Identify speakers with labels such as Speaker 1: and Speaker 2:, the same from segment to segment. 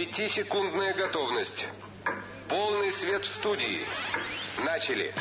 Speaker 1: Пятисекундная готовность. Полный свет в студии. Начали.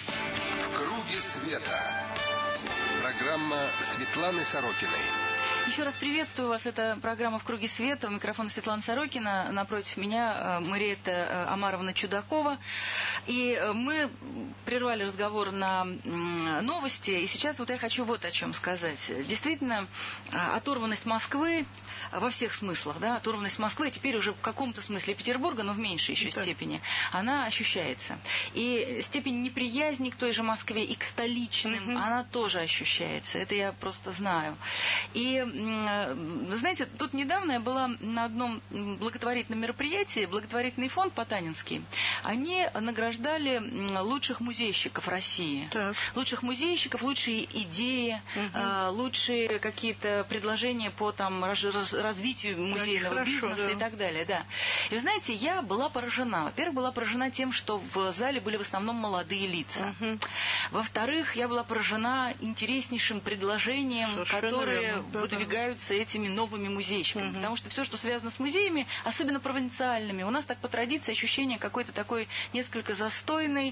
Speaker 1: В круге света. Программа Светланы Сорокиной.
Speaker 2: Еще раз приветствую вас. Это программа «В круге света». У микрофона Светлана Сорокина. Напротив меня Мариэтта Омаровна Чудакова. И мы прервали разговор на новости. И сейчас вот я хочу вот о чем сказать. Действительно, оторванность Москвы во всех смыслах, да, оторванность Москвы, теперь уже в каком-то смысле Петербурга, но в меньшей еще степени, она ощущается. И степень неприязни к той же Москве и к столичным, она тоже ощущается. Это я просто знаю. И, знаете, тут недавно я была на одном благотворительном мероприятии, благотворительный фонд Потанинский. Они награждали лучших музейщиков России. Так. Лучших музейщиков, лучшие идеи, лучшие какие-то предложения по там развитию музейного бизнеса и так далее, да. И вы знаете, я была поражена. Во-первых, была поражена тем, что в зале были в основном молодые лица. Во-вторых, я была поражена интереснейшим предложением, которые выдвигаются этими новыми музейщиками. Потому что все, что связано с музеями, особенно провинциальными, у нас так по традиции ощущение какой-то такой несколько застойной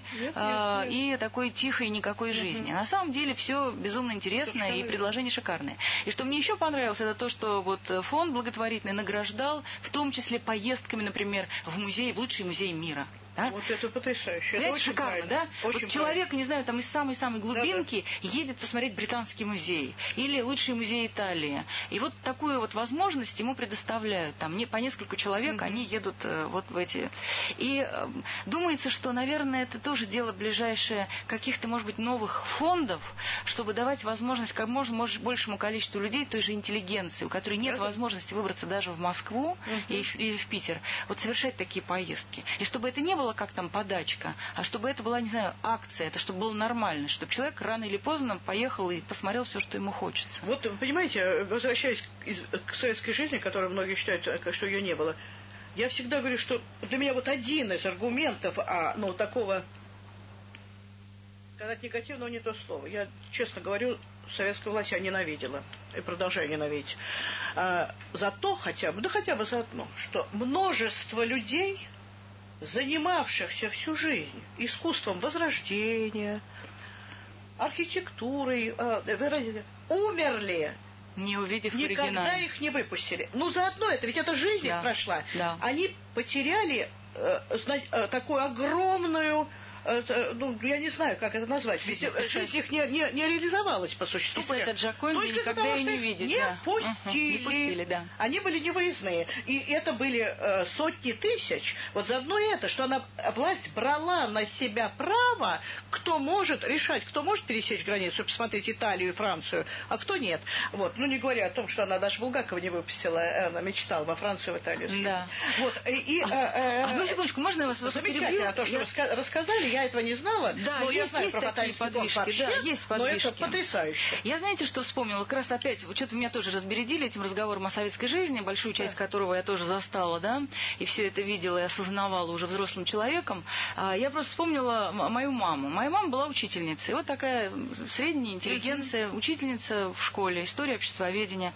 Speaker 2: и такой тихой никакой жизни. А на самом деле все безумно интересно и предложения шикарные. И что мне еще понравилось, это то, что вот фонд благотворительный награждал, в том числе поездками, например, в музей, в лучший музей мира. Да?
Speaker 3: Вот это потрясающе. Это очень
Speaker 2: шикарно, да?
Speaker 3: Очень
Speaker 2: вот человек, не знаю, там из самой-самой глубинки едет посмотреть Британский музей или лучший музей Италии. И вот такую вот возможность ему предоставляют. Там по несколько человек они едут вот в эти. И думается, что, наверное, это тоже дело ближайшее каких-то, может быть, новых фондов, чтобы давать возможность как можно большему количеству людей, той же интеллигенции, у которой нет возможности выбраться даже в Москву или в Питер, вот совершать такие поездки. И чтобы это не было как там подачка, а чтобы это была, не знаю, акция, это чтобы было нормально, чтобы человек рано или поздно поехал и посмотрел все, что ему хочется.
Speaker 3: Вот, понимаете, возвращаясь к советской жизни, которую многие считают, что ее не было, я всегда говорю, что для меня вот один из аргументов, такого, сказать негативного не то слово. Я, честно говорю, советскую власть я ненавидела и продолжаю ненавидеть. Зато хотя бы за одно, что множество людей, занимавшихся всю жизнь искусством Возрождения, архитектурой, умерли,
Speaker 2: не увидев
Speaker 3: никогда
Speaker 2: оригинал.
Speaker 3: Их не выпустили. Заодно ведь эта жизнь их прошла. Да. Они потеряли такую огромную, я не знаю, как это назвать. Жизнь их не реализовалась по существу.
Speaker 2: Типа этот Джаконди никогда и не видит.
Speaker 3: Не пустили.
Speaker 2: Да.
Speaker 3: Они были невыездные. И это были сотни тысяч. Вот заодно это, что власть брала на себя право, кто может решать, кто может пересечь границу, посмотреть Италию и Францию, а кто нет. Вот. Не говоря о том, что она даже Булгакова не выпустила, она мечтала во Францию, в Италию.
Speaker 2: Да.
Speaker 3: Вот.
Speaker 2: Одну секундочку, можно я вас
Speaker 3: замечательно, то, что вы рассказали, я этого не знала,
Speaker 2: да,
Speaker 3: но я знаю про Потанинский фонд вообще,
Speaker 2: да, есть подвижки.
Speaker 3: Но это потрясающе.
Speaker 2: Я, знаете, что вспомнила? Как раз опять, что-то меня тоже разбередили этим разговором о советской жизни, большую часть которого я тоже застала, да, и все это видела и осознавала уже взрослым человеком. Я просто вспомнила мою маму. Моя мама была учительницей. Вот такая средняя интеллигенция, учительница в школе, история обществоведения.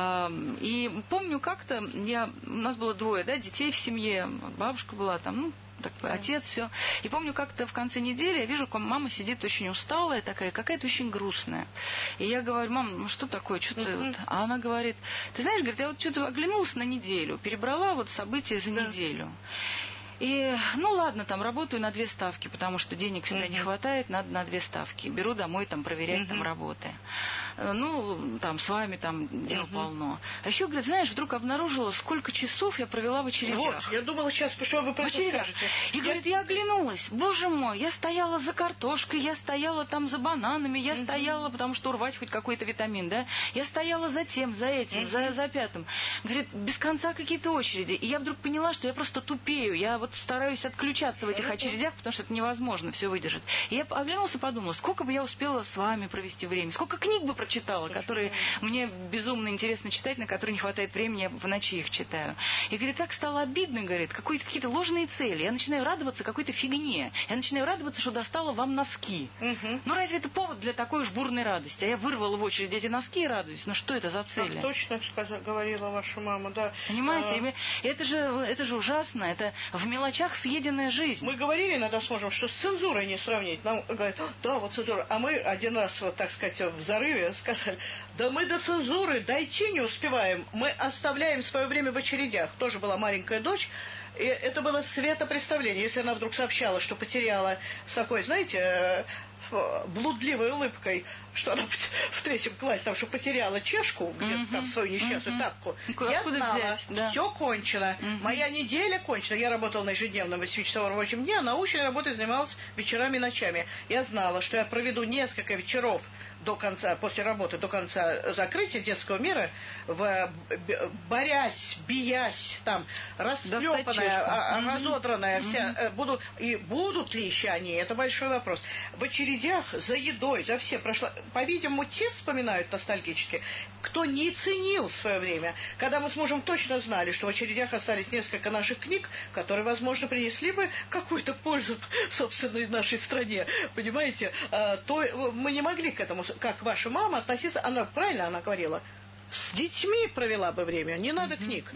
Speaker 2: И помню как-то, у нас было двое, да, детей в семье, бабушка была там, отец, все. И помню, как-то в конце недели я вижу, как мама сидит очень усталая такая, какая-то очень грустная. И я говорю: мам, что такое? Что-то... А она говорит: ты знаешь, говорит, я вот что-то оглянулась на неделю, перебрала вот события за неделю. И, ладно, там работаю на 2 ставки, потому что денег всегда не хватает, надо на 2 ставки. Беру домой там проверять там работы. Там с вами там дел полно. А еще, говорит, знаешь, вдруг обнаружила, сколько часов я провела в очередях.
Speaker 3: Вот, я думала сейчас, что вы про это скажете.
Speaker 2: И, говорит, я оглянулась, боже мой, я стояла за картошкой, я стояла там за бананами, я стояла, потому что урвать хоть какой-то витамин, да, я стояла за тем, за этим, за пятым. Говорит, без конца какие-то очереди. И я вдруг поняла, что я просто тупею, я вот стараюсь отключаться в этих очередях, потому что это невозможно все выдержать. И я оглянулась и подумала, сколько бы я успела с вами провести время, сколько книг бы прочитала, которые мне безумно интересно читать, на которые не хватает времени, я в ночи их читаю. И, говорит, так стало обидно, говорит, какие-то ложные цели. Я начинаю радоваться какой-то фигне. Я начинаю радоваться, что достала вам носки. Ну, разве это повод для такой уж бурной радости? А я вырвала в очередь эти носки и радуюсь. Ну, что это за цели?
Speaker 3: Точно говорила ваша мама, да.
Speaker 2: Понимаете, это же ужасно. Это в мелочах съеденная жизнь.
Speaker 3: Мы говорили иногда с мужем, что с цензурой не сравнить. Нам говорят, да, вот цензура. А мы один раз, вот так сказать, в зарыве сказали, да мы до цензуры дойти не успеваем. Мы оставляем свое время в очередях. Тоже была маленькая дочь. И это было светопредставление. Если она вдруг сообщала, что потеряла с такой, знаете, блудливой улыбкой, что она в 3 классе, там, что потеряла чешку, где-то там свою несчастную тапку. Я знала, все кончено. Моя неделя кончена. Я работала на ежедневном 8-часовом рабочем дне, а научной работой занималась вечерами и ночами. Я знала, что я проведу несколько вечеров до конца, после работы, до конца закрытия детского мира, борясь, биясь, там, растрепанная, разодранная, вся, будут ли еще они, это большой вопрос. В очередях за едой, за все прошла, по-видимому, те вспоминают ностальгически, кто не ценил свое время, когда мы с мужем точно знали, что в очередях остались несколько наших книг, которые, возможно, принесли бы какую-то пользу собственной нашей стране, понимаете, то мы не могли к этому, как ваша мама, относиться, она правильно она говорила, с детьми провела бы время, не надо книг.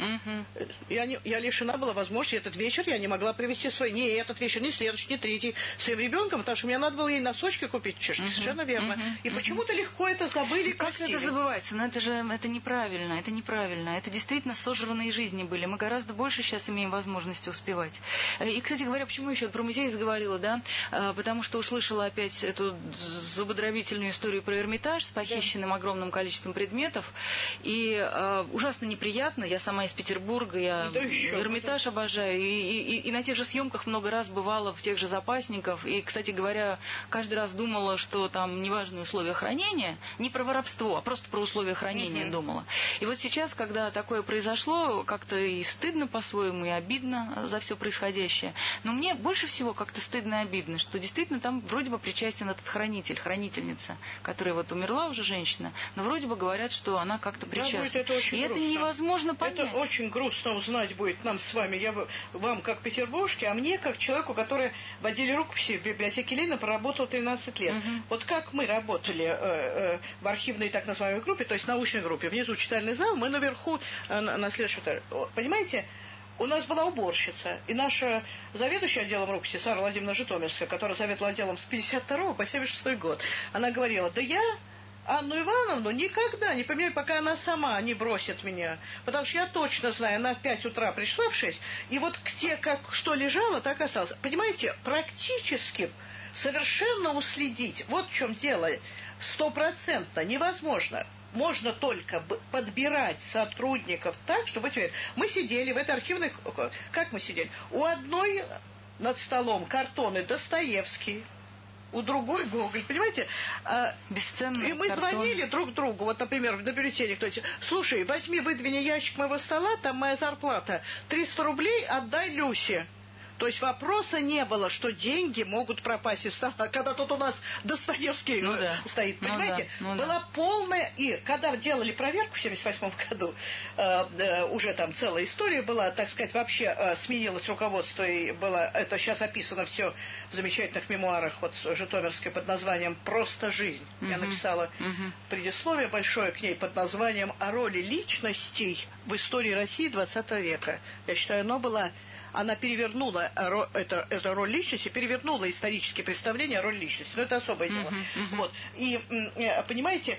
Speaker 3: Я лишена была возможности, этот вечер я не могла привести ни этот вечер, ни следующий, ни третий, своим ребенком, потому что мне надо было ей носочки купить, чешки, совершенно верно. И почему-то легко это забыли.
Speaker 2: Как это забывается? Но это неправильно, это неправильно. Это действительно сожранные жизни были. Мы гораздо больше сейчас имеем возможности успевать. И, кстати говоря, почему еще про музей заговорила, да? Потому что услышала опять эту зубодробительную историю про Эрмитаж с похищенным огромным количеством предметов. И ужасно неприятно. Я сама из Петербурга, я Эрмитаж обожаю. И на тех же съемках много раз бывала в тех же запасниках. И, кстати говоря, каждый раз думала, что там неважные условия хранения, не про воровство, а просто про условия хранения думала. И вот сейчас, когда такое произошло, как-то и стыдно по-своему, и обидно за все происходящее. Но мне больше всего как-то стыдно и обидно, что действительно там вроде бы причастен этот хранитель, хранительница, которая вот умерла уже женщина, но вроде бы говорят, что она как-то причастна.
Speaker 3: Да, это очень
Speaker 2: грустно. Это невозможно понять.
Speaker 3: Это очень грустно узнать будет нам с вами. Вам как петербуржке, а мне как человеку, который в отделе рукописи в библиотеке Ленина проработал 13 лет. Вот как мы работали в архивной так называемой группе, то есть научной группе, внизу читальный зал, мы наверху на следующем этаже. Понимаете? У нас была уборщица, и наша заведующая отделом рукописи Сара Владимировна Житомирская, которая заведовала отделом с 52 по 76 год, она говорила, да я Анну Ивановну никогда не поменяю, пока она сама не бросит меня. Потому что я точно знаю, она в 5 утра пришла в 6, и вот где как что лежало, так и осталось. Понимаете, практически совершенно уследить, вот в чем дело, 100% невозможно. Можно только подбирать сотрудников так, чтобы... Мы сидели в этой архивной... Как мы сидели? У одной над столом картоны Достоевский, у другой Гоголь, понимаете?
Speaker 2: Бесценный
Speaker 3: и мы
Speaker 2: картон.
Speaker 3: звонили друг другу, вот, например, на бюллетене кто-то, слушай, возьми, выдвини ящик моего стола, там моя зарплата, 300 рублей отдай Люсе. То есть вопроса не было, что деньги могут пропасть из стола, когда тут у нас Достоевский стоит, понимаете? Была полная... И когда делали проверку в 1978 году, уже там целая история была, так сказать, вообще сменилось руководство, и было, это сейчас описано все в замечательных мемуарах вот житомирской под названием «Просто жизнь». Я написала предисловие большое к ней под названием «О роли личностей в истории России XX века». Я считаю, она перевернула эту роль личности, перевернула исторические представления о роли личности. Но это особое дело. Вот. И, понимаете,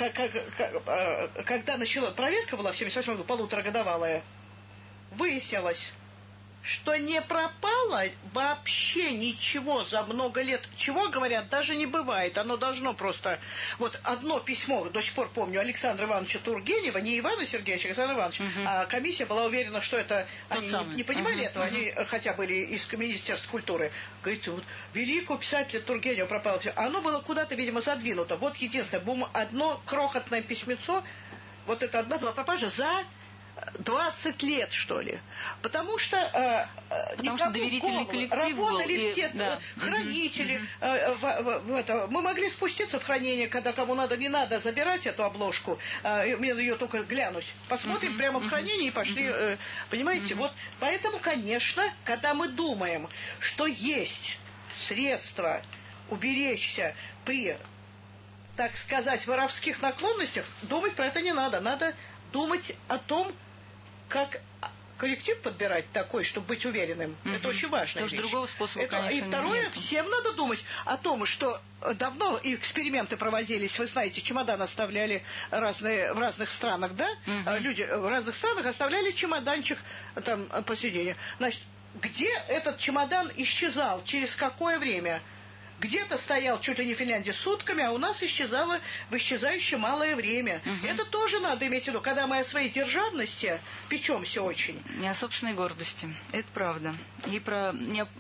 Speaker 3: когда начала проверка была в 1978 году, полуторагодовалая, выяснилось, что не пропало вообще ничего за много лет. Чего, говорят, даже не бывает. Оно должно просто... Вот одно письмо, до сих пор помню, Александра Ивановича Тургенева, не Ивана Сергеевича, а Александра Ивановича, а комиссия была уверена, что это... Они не понимали этого, они хотя были из Министерства культуры. Говорит, вот великого писателя Тургенева пропало все. Оно было куда-то, видимо, задвинуто. Вот единственное, одно крохотное письмецо, вот это одна была пропажа за 20 лет, что ли. Потому что
Speaker 2: доверительный коллектив
Speaker 3: работали
Speaker 2: был,
Speaker 3: все хранители. Мы могли спуститься в хранение, когда кому надо, не надо забирать эту обложку, мне ее только глянуть. Посмотрим прямо в хранении и пошли. Понимаете? Вот поэтому, конечно, когда мы думаем, что есть средства уберечься при, так сказать, воровских наклонностях, думать про это не надо. Надо думать о том, как коллектив подбирать такой, чтобы быть уверенным. Это очень важно.
Speaker 2: Потому что другого способа, конечно,
Speaker 3: и второе,
Speaker 2: нет.
Speaker 3: всем надо думать о том, что давно эксперименты проводились. Вы знаете, чемодан оставляли в разных странах, да? Люди в разных странах оставляли чемоданчик там посередине. Значит, где этот чемодан исчезал? Через какое время? Где-то стоял чуть ли не в Финляндии сутками, а у нас исчезало в исчезающее малое время. Это тоже надо иметь в виду, когда мы о своей державности печемся очень.
Speaker 2: И о собственной гордости. Это правда. И про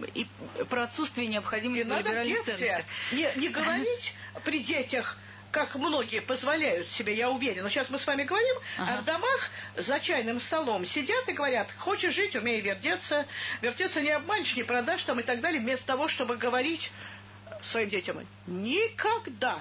Speaker 2: отсутствие необходимости в либеральных ценностях.
Speaker 3: Не говорить при детях, как многие позволяют себе, я уверена. Сейчас мы с вами говорим, а в домах за чайным столом сидят и говорят: хочешь жить, умей вертеться. Вертеться не обманешь, не продашь там и так далее, вместо того, чтобы говорить своим детям: никогда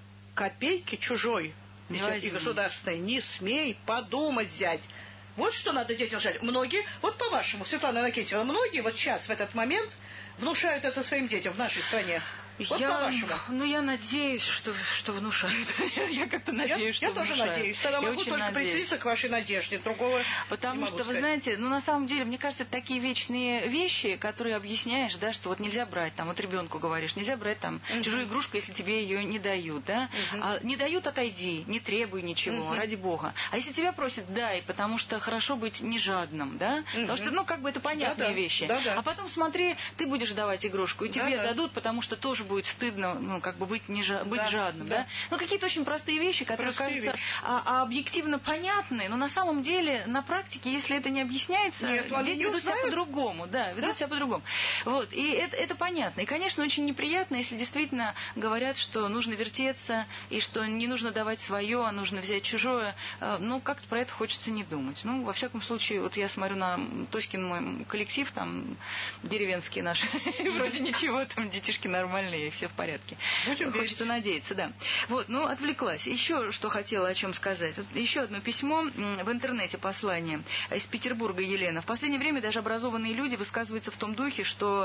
Speaker 3: копейки чужой и государственной не смей подумать взять. Вот что надо детям сказать. Многие, вот по-вашему, Светлана Иннокентьевна, многие вот сейчас, в этот момент, внушают это своим детям в нашей стране. Вот по-вашему.
Speaker 2: Ну, я надеюсь, что внушают. Я как-то надеюсь, что внушают.
Speaker 3: Я тоже надеюсь. Тогда могу только присоединиться к вашей надежде. Другого
Speaker 2: Потому что, вы знаете, на самом деле, мне кажется, это такие вечные вещи, которые объясняешь, да, что вот нельзя брать, там, вот ребенку говоришь, нельзя брать там чужую игрушку, если тебе ее не дают, да. Не дают — отойди, не требуй ничего, ради бога. А если тебя просят, дай, потому что хорошо быть не жадным, да. Потому что, как бы это понятные вещи. А потом смотри, ты будешь давать игрушку, и тебе дадут, потому что тоже будет стыдно, как бы быть жадным, да? Ну, какие-то очень простые вещи, которые кажутся объективно понятны, но на самом деле, на практике, если это не объясняется, дети ведут себя по-другому, ведут себя по-другому. Вот, и это понятно. И, конечно, очень неприятно, если действительно говорят, что нужно вертеться, и что не нужно давать свое, а нужно взять чужое. Как-то про это хочется не думать. Во всяком случае, вот я смотрю на Тоськин мой коллектив, там, деревенские наши, вроде ничего, там детишки нормальные, все в порядке. Хочется надеяться, да. Вот, отвлеклась. Еще что хотела о чем сказать. Вот еще одно письмо в интернете, послание из Петербурга, Елена. В последнее время даже образованные люди высказываются в том духе, что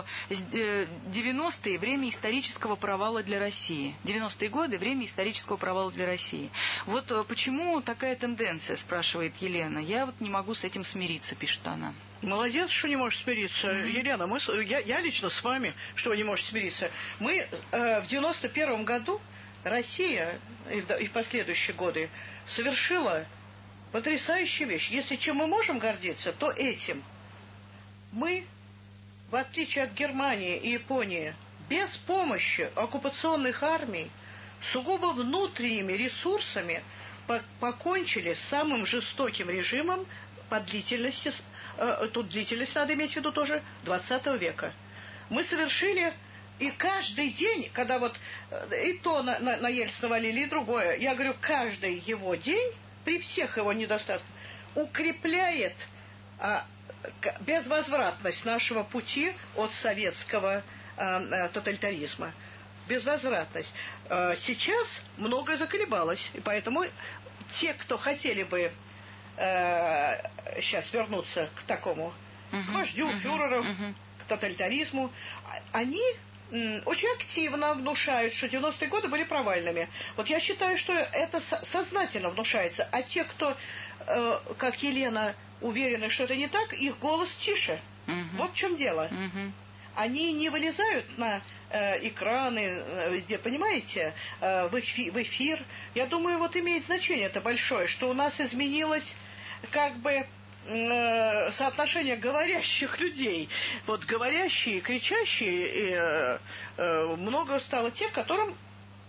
Speaker 2: 90-е время исторического провала для России. 90-е годы время исторического провала для России. Вот почему такая тенденция, спрашивает Елена. Я вот не могу с этим смириться, пишет она.
Speaker 3: Молодец, что не можешь смириться. Елена, я лично с вами, что вы не можете смириться. Мы в 91-м году, Россия и в последующие годы, совершила потрясающую вещь. Если чем мы можем гордиться, то этим. Мы, в отличие от Германии и Японии, без помощи оккупационных армий, сугубо внутренними ресурсами покончили с самым жестоким режимом по длительности, тут длительность надо иметь в виду тоже, 20 века. Мы совершили, и каждый день, когда вот и то на Ельцина валили, и другое, я говорю, каждый его день, при всех его недостатках, укрепляет безвозвратность нашего пути от советского тоталитаризма. Безвозвратность. Сейчас многое заколебалось, и поэтому те, кто хотели бы сейчас вернуться к такому, к вождю, фюреру, к тоталитаризму, они очень активно внушают, что 90-е годы были провальными. Вот я считаю, что это сознательно внушается, а те, кто, как Елена, уверены, что это не так, их голос тише. Вот в чем дело. Они не вылезают на экраны везде, понимаете, в эфир. Я думаю, вот имеет значение это большое, что у нас изменилось как бы соотношение говорящих людей. Вот говорящие, кричащие, много стало тех, которым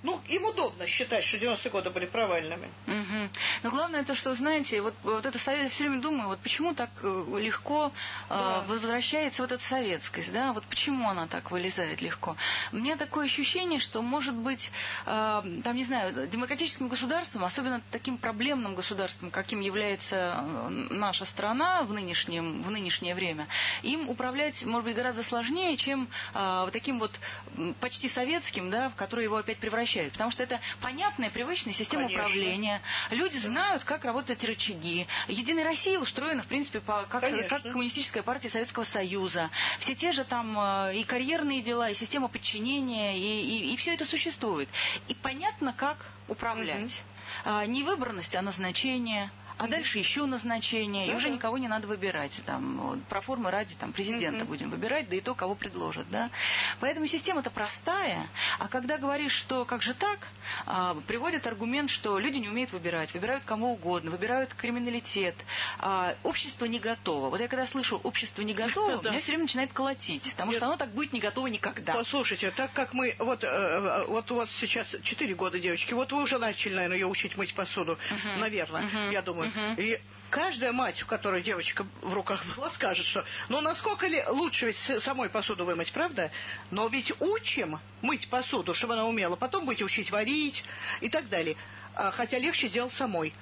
Speaker 3: Ну, им удобно считать, что 90-е годы были провальными.
Speaker 2: Угу. Но главное это, что, знаете, вот это совет, я все время думаю, вот почему так легко возвращается вот эта советскость, да, вот почему она так вылезает легко. У меня такое ощущение, что, может быть, там, не знаю, демократическим государством, особенно таким проблемным государством, каким является наша страна в нынешнее время, им управлять, может быть, гораздо сложнее, чем вот таким вот почти советским, да, в который его опять превращают. Потому что это понятная, привычная система управления. Люди знают, как работают эти рычаги. Единая Россия устроена, в принципе, как коммунистическая партия Советского Союза. Все те же там и карьерные дела, и система подчинения, и все это существует. И понятно, как управлять. Не выборность, а назначение. А дальше еще назначение, и уже никого не надо выбирать. Там, про формы ради там, президента будем выбирать, да и то, кого предложат. Да? Поэтому система-то простая. А когда говоришь, что как же так, приводят аргумент, что люди не умеют выбирать, выбирают кому угодно, выбирают криминалитет. Общество не готово. Вот я когда слышу «общество не готово», меня все время начинает колотить, потому что оно так будет не готово никогда.
Speaker 3: Послушайте, так как мы... Вот у вас сейчас 4 года, девочки, вот вы уже начали, наверное, ее учить мыть посуду, наверное, я думаю. И каждая мать, у которой девочка в руках была, скажет, что ну насколько ли лучше ведь самой посуду вымыть, правда? Но ведь учим мыть посуду, чтобы она умела. Потом будете учить варить и так далее. Хотя легче сделать самой.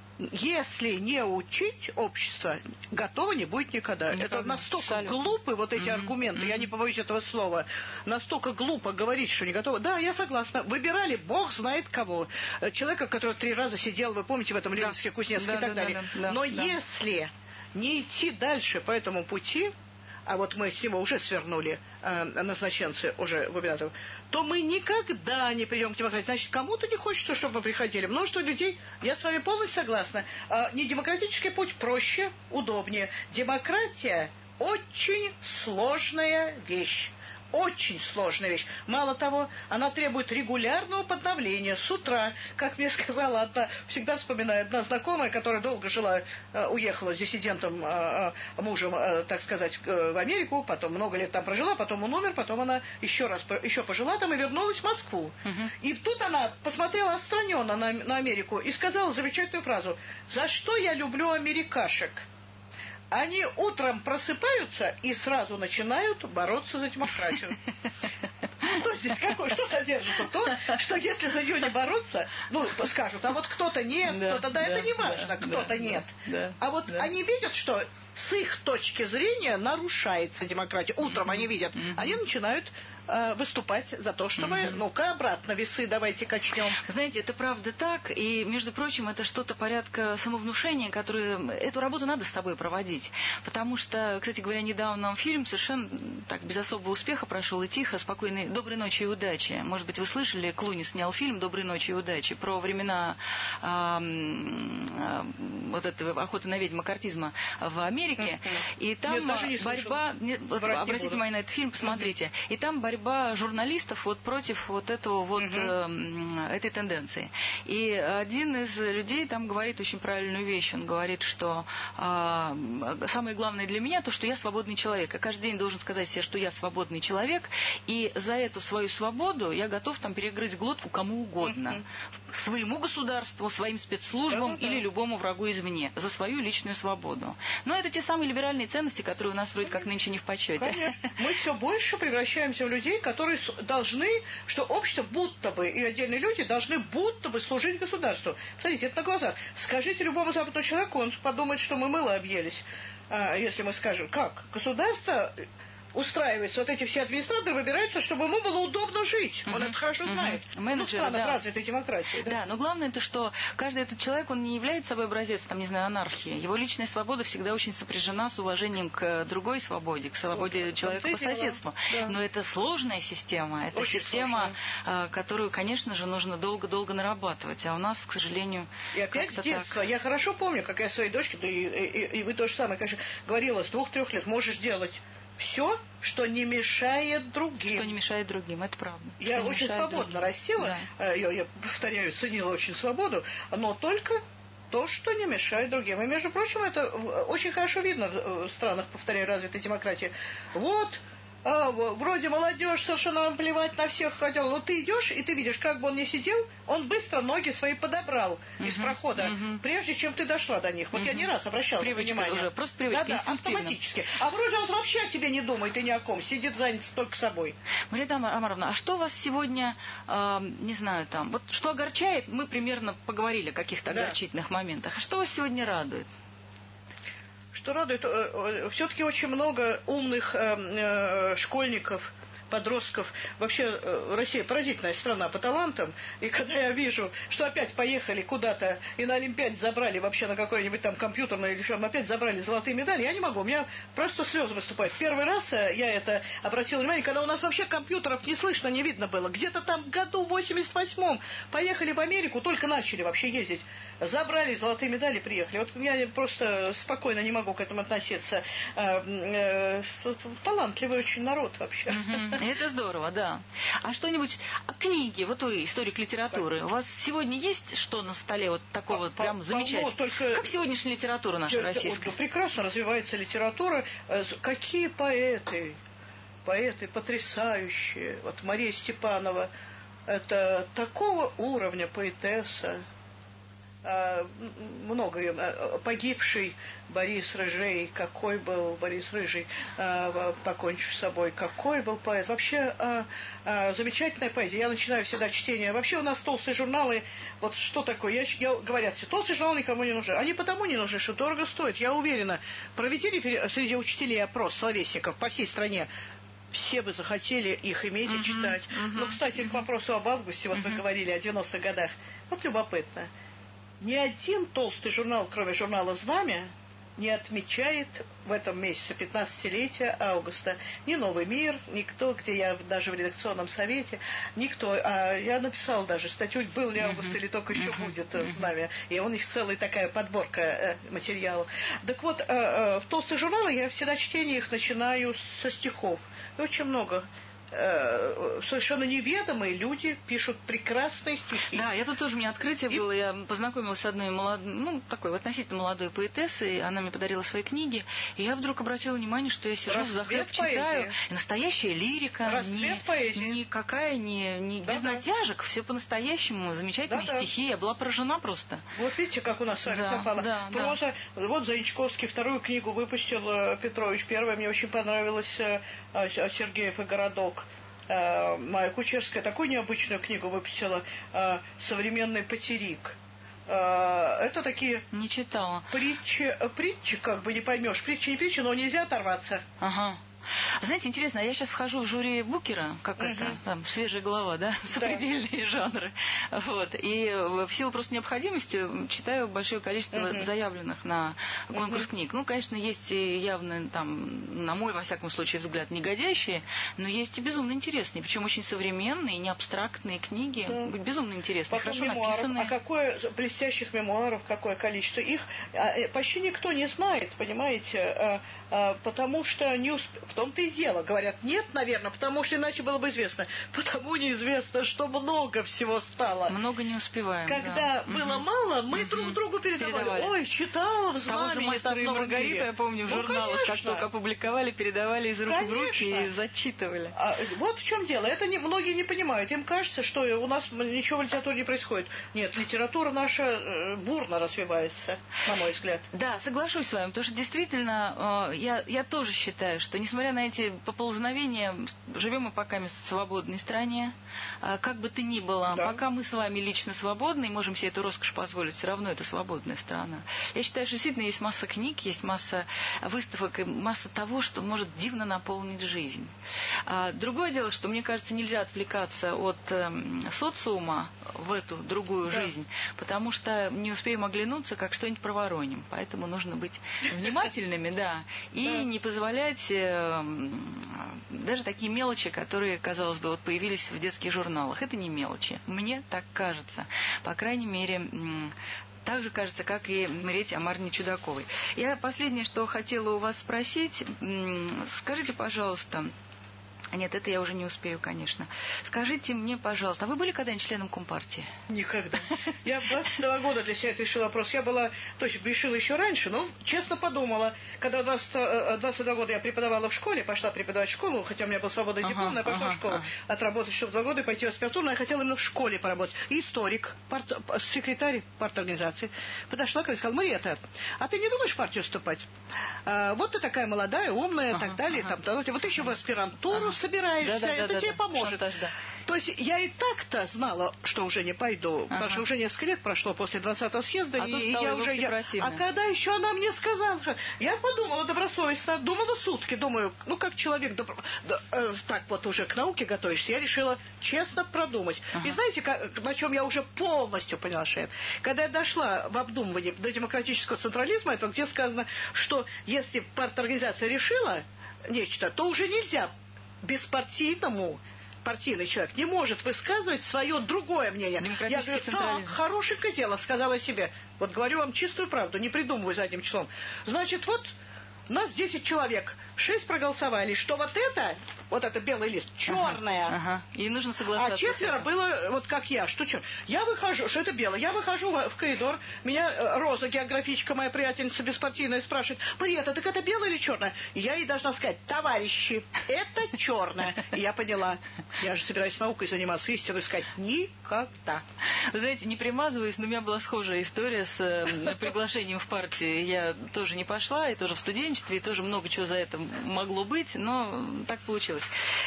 Speaker 3: Если не учить общество, готово не будет никогда. Это настолько глупы вот эти аргументы, я не побоюсь этого слова, настолько глупо говорить, что не готово. Да, я согласна. Выбирали бог знает кого. Человека, который 3 раза сидел, вы помните, в этом Ленинске, Кузнецке и так далее. Но если не идти дальше по этому пути, а вот мы с него уже свернули, назначенцы, уже губернаторов, то мы никогда не придем к демократии. Значит, кому-то не хочется, чтобы мы приходили. Множество людей, я с вами полностью согласна. Не демократический путь проще, удобнее. Демократия очень сложная вещь. Очень сложная вещь. Мало того, она требует регулярного подновления с утра. Как мне сказала одна, всегда вспоминаю, одна знакомая, которая долго жила, уехала с диссидентом, мужем, так сказать, в Америку, потом много лет там прожила, потом он умер, потом она еще пожила там и вернулась в Москву. И тут она посмотрела отстраненно на Америку и сказала замечательную фразу: «За что я люблю америкашек? Они утром просыпаются и сразу начинают бороться за демократию». Что здесь какое? Что содержится? То, что если за нее не бороться, ну, скажут, а вот кто-то нет, кто-то да, это не важно, кто-то нет. А вот они видят, что с их точки зрения нарушается демократия. Утром они видят, они начинают выступать за то, чтобы, ну-ка, обратно весы давайте качнем.
Speaker 2: Знаете, это правда так, и, между прочим, это что-то порядка самовнушения, которое, эту работу надо с собой проводить, потому что, кстати говоря, недавно фильм совершенно так, без особого успеха прошел и тихо, спокойный «Доброй ночи и удачи». Может быть, вы слышали, Клуни снял фильм «Доброй ночи и удачи» про времена вот этого охоты на ведьм, маккартизма в Америке, и там борьба, обратите внимание на этот фильм, посмотрите, и там борьба журналистов вот против вот этого вот этой тенденции. И один из людей там говорит очень правильную вещь. Он говорит, что самое главное для меня то, что я свободный человек. Я каждый день должен сказать себе, что я свободный человек, и за эту свою свободу я готов там перегрызть глотку кому угодно. Своему государству, своим спецслужбам или любому врагу извне. За свою личную свободу. Но это те самые либеральные ценности, которые у нас вроде как нынче не в почете.
Speaker 3: Конечно. Мы все больше превращаемся в людей, которые должны, что общество будто бы, и отдельные люди должны будто бы служить государству. Смотрите, это на глазах. Скажите любому западному человеку, он подумает, что мы мыло объелись. Если мы скажем, как? Государство устраивается, вот эти все администраторы выбираются, чтобы ему было удобно жить. Он это хорошо знает. Ну, в странах развитой демократии.
Speaker 2: Да, но главное то, что каждый этот человек, он не является собой образец, там, не знаю, анархии. Его личная свобода всегда очень сопряжена с уважением к другой свободе, к свободе человека по соседству. Да. Но это сложная система. Это очень система, которую, конечно же, нужно долго-долго нарабатывать. А у нас, к сожалению,
Speaker 3: и опять с детства. Я хорошо помню, как я своей дочке, да и вы то же самое, конечно, говорила, с 2-3 лет можешь делать все, что не мешает другим.
Speaker 2: Что не мешает другим, это правда.
Speaker 3: Я очень свободно растила, я повторяю, ценила очень свободу, но только то, что не мешает другим. И, между прочим, это очень хорошо видно в странах, повторяю, развитой демократии. Вот вроде молодежь, совершенно плевать на всех хотел. Но ты идешь, и ты видишь, как бы он ни сидел, он быстро ноги свои подобрал из прохода, прежде чем ты дошла до них. Вот я не раз обращала внимание.
Speaker 2: Уже, просто привычка,
Speaker 3: да, автоматически. А вроде он вообще о тебе не думает и ни о ком, сидит занят только собой.
Speaker 2: Мария Амаровна, а что вас сегодня, не знаю, там, вот что огорчает, мы примерно поговорили о каких-то огорчительных моментах. А что вас сегодня радует?
Speaker 3: Что радует, все-таки очень много умных школьников, подростков. Вообще Россия поразительная страна по талантам. И когда я вижу, что опять поехали куда-то и на Олимпиаде забрали вообще на какое-нибудь там компьютерное или что, опять забрали золотые медали, я не могу. У меня просто слезы выступают. Первый раз я это обратила внимание, когда у нас вообще компьютеров не слышно, не видно было. Где-то там в году 88-м поехали в Америку, только начали вообще ездить. Забрали золотые медали, приехали. Вот я просто спокойно не могу к этому относиться. Талантливый очень народ вообще.
Speaker 2: Это здорово, да. А что-нибудь, книги, вот вы, историк литературы, у вас сегодня есть что на столе вот такого прям замечательного? Только... Как сегодняшняя литература наша российская?
Speaker 3: Прекрасно развивается литература. Какие поэты потрясающие. Вот Мария Степанова, это такого уровня поэтесса. Много погибший Борис Рыжей, какой был Борис Рыжий, покончив с собой, какой был поэт. Вообще замечательная поэзия. Я начинаю всегда чтение. Вообще у нас толстые журналы, вот что такое, говорят все, толстые журналы никому не нужны. Они потому не нужны, что дорого стоят. Я уверена, проведили среди учителей опрос словесников по всей стране, все бы захотели их иметь и читать. Ну, кстати, к вопросу об августе, вот вы говорили о 90-х годах. Вот любопытно. Ни один толстый журнал, кроме журнала «Знамя», не отмечает в этом месяце 15-летия августа. Ни «Новый мир», никто, где я даже в редакционном совете, никто. Я написала даже статью, был ли август или только еще будет «Знамя». И у них целая такая подборка материалов. Так вот, в толстых журналах я всегда чтение их начинаю со стихов. И очень много. Совершенно неведомые люди пишут прекрасные стихи.
Speaker 2: Да, я тут тоже, у меня открытие было, я познакомилась с одной такой относительно молодой поэтессой, она мне подарила свои книги, и я вдруг обратила внимание, что я сижу взахлеб читаю, и настоящая лирика, никакая, не без натяжек, все по-настоящему, замечательные стихи, я была поражена просто.
Speaker 3: Вот видите, как у нас с вами попало. Проза, вот Заинчковский вторую книгу выпустил, Петрович первая, мне очень понравилась Сергеев и городок. Майя Кучерская такую необычную книгу выпустила, «Современный потерик». Это такие...
Speaker 2: Не читала.
Speaker 3: Притчи, как бы не поймешь. Притчи не притчи, но нельзя оторваться.
Speaker 2: Ага. Знаете, интересно, я сейчас вхожу в жюри Букера, как это, там, свежая голова, да, сопредельные жанры. Вот. И в силу просто необходимости читаю большое количество заявленных на конкурс книг. Ну, конечно, есть и явно, там, на мой, во всяком случае, взгляд, негодящие, но есть и безумно интересные, причем очень современные, не абстрактные книги, безумно интересные,
Speaker 3: потом
Speaker 2: хорошо
Speaker 3: мемуаров.
Speaker 2: написанные.
Speaker 3: А какое блестящих мемуаров, какое количество. Их почти никто не знает, понимаете, потому что не в том-то и дело. Говорят, нет, наверное, потому что иначе было бы известно. Потому неизвестно, что много всего стало.
Speaker 2: Много не успеваем.
Speaker 3: Когда было мало, мы друг другу передавали. Ой, читала в «Знамени».
Speaker 2: «Мастера и Маргарита», я помню, в журналах, как только опубликовали, передавали из рук в руки и зачитывали.
Speaker 3: Вот в чем дело. Это многие не понимают. Им кажется, что у нас ничего в литературе не происходит. Нет, литература наша бурно развивается, на мой взгляд.
Speaker 2: Да, соглашусь с вами, потому что действительно я тоже считаю, что несмотря на эти поползновения, живем мы пока в свободной стране, как бы то ни было, пока мы с вами лично свободны и можем себе эту роскошь позволить, все равно это свободная страна. Я считаю, что действительно есть масса книг, есть масса выставок и масса того, что может дивно наполнить жизнь. Другое дело, что, мне кажется, нельзя отвлекаться от социума в эту другую жизнь, потому что не успеем оглянуться, как что-нибудь провороним. Поэтому нужно быть внимательными, и не позволять даже такие мелочи, которые, казалось бы, вот появились в детских журналах. Это не мелочи. Мне так кажется. По крайней мере, так же кажется, как и Мариэтте Амаровне Чудаковой. Я последнее, что хотела у вас спросить, скажите, пожалуйста, Нет, это я уже не успею, конечно. Скажите мне, пожалуйста, а вы были когда-нибудь членом Компартии?
Speaker 3: Никогда. Я в 22 года для себя решила вопрос. Я была, то есть решила еще раньше, но честно подумала, когда 22 года я преподавала в школе, пошла преподавать в школу, хотя у меня был свободный диплом, я пошла в школу, отработать еще 2 года и пойти в аспирантуру, но я хотела именно в школе поработать. И историк, секретарь парторганизации подошла ко мне и сказала: Мариэтта, а ты не думаешь в партию вступать? Вот ты такая молодая, умная и так далее. Вот ты еще в аспирантуру собираешься, это тебе поможет. То есть я и так-то знала, что уже не пойду, потому что уже несколько лет прошло после 20-го съезда, и я уже... А когда еще она мне сказала, что... Я подумала добросовестно, думала сутки, думаю, ну как человек так вот уже к науке готовишься, я решила честно продумать. И знаете, на чем я уже полностью поняла, Шейн? Когда я дошла в обдумывании до демократического централизма, это где сказано, что если парторганизация решила нечто, то уже нельзя партийный человек не может высказывать свое другое мнение. Я говорю, так, хорошенькое дело, сказала себе. Вот говорю вам чистую правду, не придумываю задним числом. Значит, вот нас 10 человек, 6 проголосовали, что вот это белый лист, черное.
Speaker 2: И нужно согласаться.
Speaker 3: А 4 было, вот как я, что черт. Я выхожу, что это белое, я выхожу в коридор, меня Роза, географичка, моя приятельница беспартийная, спрашивает: Мариэтта, так это белое или черное? И я ей должна сказать: товарищи, это черное. И я поняла, я же собираюсь наукой заниматься, истину искать никогда.
Speaker 2: Вы знаете, не примазываюсь, но у меня была схожая история с приглашением в партию. Я тоже не пошла, и тоже в студенчестве, и тоже много чего за это могло быть, но так получилось.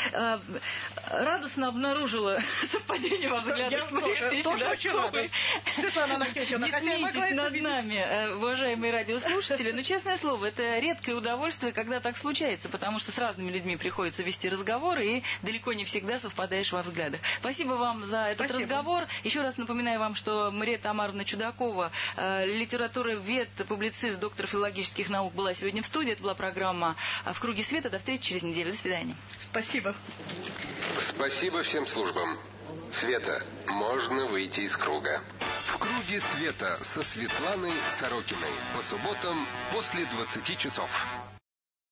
Speaker 2: Радостно обнаружила совпадение во взглядах с Мариэттой Чудаковой. Не смейтесь над нами, уважаемые радиослушатели, но, честное слово, это редкое удовольствие, когда так случается, потому что с разными людьми приходится вести разговоры, и далеко не всегда совпадаешь во взглядах. Спасибо вам за этот разговор. Еще раз напоминаю вам, что Мариэтта Амаровна Чудакова, литературовед, публицист, доктор филологических наук, была сегодня в студии. Это была программа «В круге света». До встречи через неделю. До свидания.
Speaker 3: Спасибо.
Speaker 1: Спасибо всем службам. Света, можно выйти из круга. В круге света со Светланой Сорокиной. По субботам после 20 часов.